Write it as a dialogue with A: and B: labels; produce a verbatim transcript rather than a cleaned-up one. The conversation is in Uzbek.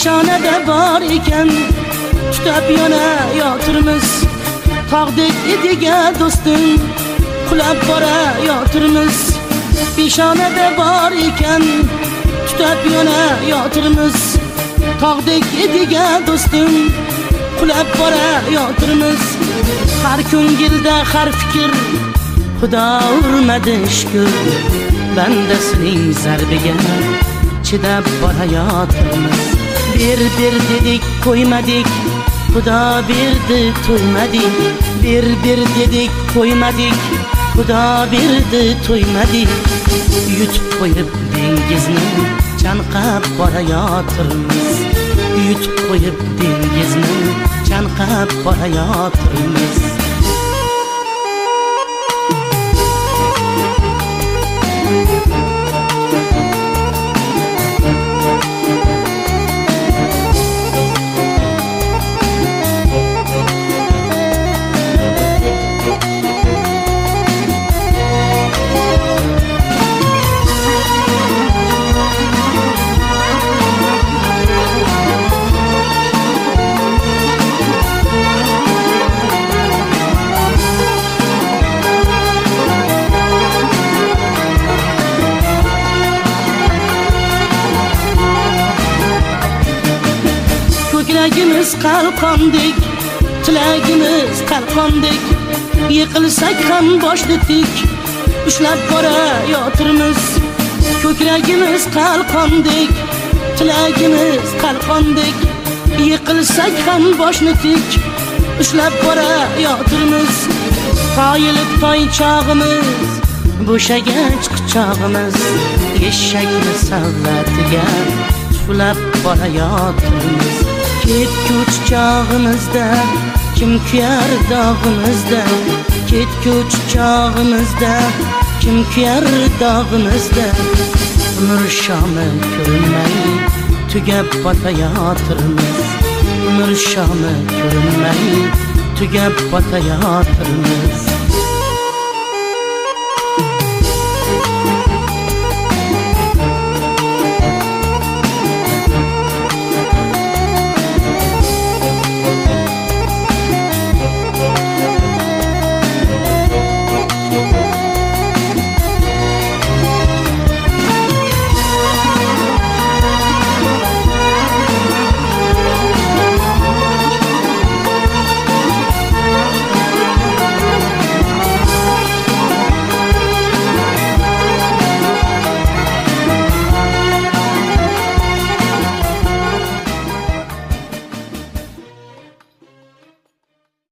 A: peshonada bor ekan tutab yonayotirmiz. Tog'dek ediga do'stim qulab borayotirmiz. Peshonada bor ekan tutab yonayotirmiz. Tog'dek ediga do'stim qulab borayotirmiz. Har ko'ngilda har fikr Xudo urmadi shukr, bandasining zarbiga chidab borayotirmiz. Bir bir dedik qo'ymadik, Xudo berdi to'ymadik. Bir bir dedik qo'ymadik, Xudo berdi to'ymadik. Yutib qo'yib dengizni chanqab borayotirmiz. Yutib qo'yib dengizni chanqab borayotirmiz. Tilagimiz qalqondek, tilagimiz qalqondek, yiqilsak ham boshni tik ushlab borayotirmiz. Ko'kragimiz qalqondek, tilagimiz qalqondek, yiqilsak ham boshni tik ushlab borayotirmiz. Toyilib toychog'imiz, bo'shagach quchog'imiz, eshakni savlatiga tuflab borayotirmiz. Ketkuch chog'imizda kim kuyar dog'imizda, ketkuch chog'imizda kim kuyar dog'imizda. Umr shomi ko'rinmay tugab botayotirmiz. Umr shomi ko'rinmay tugab botayotirmiz.